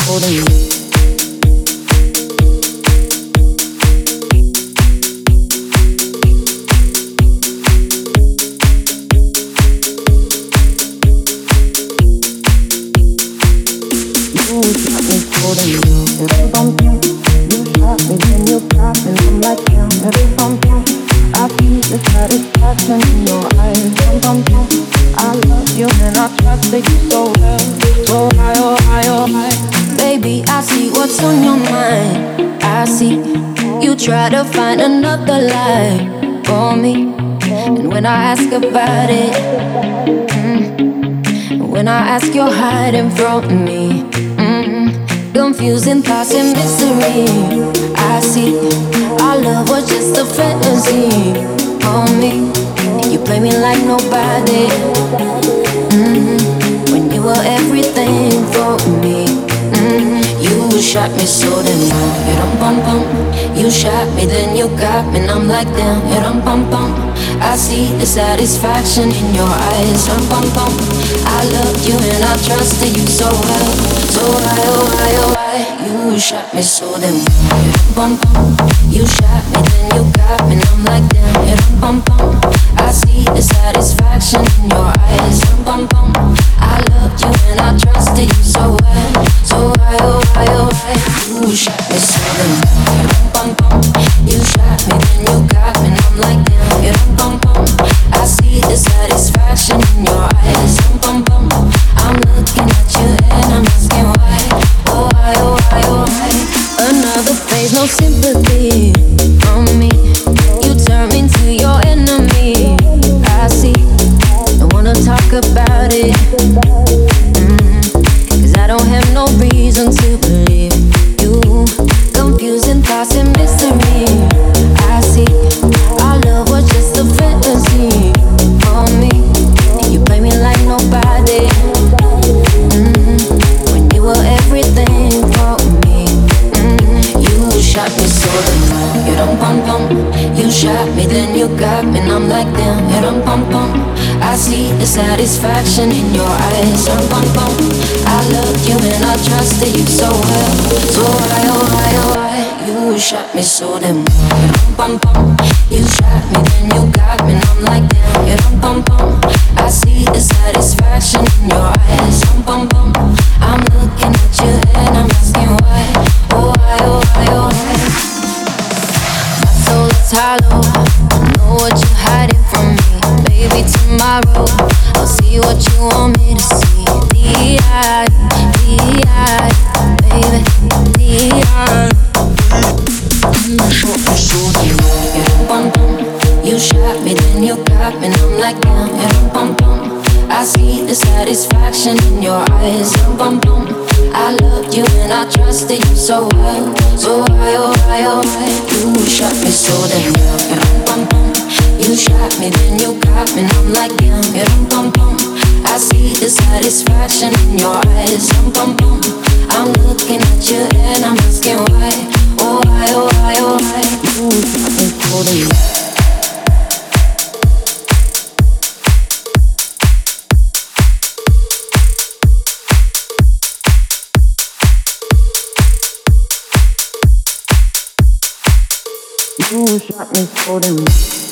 About it, when I ask, you're hiding from me. Confusing thoughts and mystery. I see our love was just a fantasy for me. You play me like nobody. When you were everything for me. You shot me so damn well. You shot me, then you got me, and I'm like damn. I see the satisfaction in your eyes. I loved you and I trusted you so well. So why, you shot me so damn well. You shot me, then you got me, and I'm like damn. I see the satisfaction in your eyes. I loved you and I trusted you so well. So why, you shot me so damn well. You shot me, then you got me, and I'm like damn. I see the satisfaction in your eyes. I'm looking at you and I'm asking why. Oh why? Another phase, no sympathy from me. You turn me to your enemy. I see, I wanna talk about it. Cause I don't have no reason to believe you. Confusing thoughts and mystery. I see our love was just a fantasy for me. You play me like nobody. When you were everything for me. You shot me so damn well. You shot me, then you got me, and I'm like damn. I see the satisfaction in your eyes. I loved you and I trusted you so well. So why, you shot me so damn well. You shot me, then you got me, and I'm like damn. I see the satisfaction in your eyes. I'm looking at you and I'm asking why. Oh why? My soul is hollow. I know what you're hiding from me. Maybe tomorrow I'll see what you want me to see. The eye, baby, the eye. You shot me, then you got me, and I'm like damn. I see the satisfaction in your eyes. I loved you and I trusted you so well. So why, you shot me so damn well. You shot me, then you got me, and I'm like damn. I see the satisfaction in your eyes. I'm looking at you and I'm asking why. Oh why, you shot me so damn well. You shot me so damn well.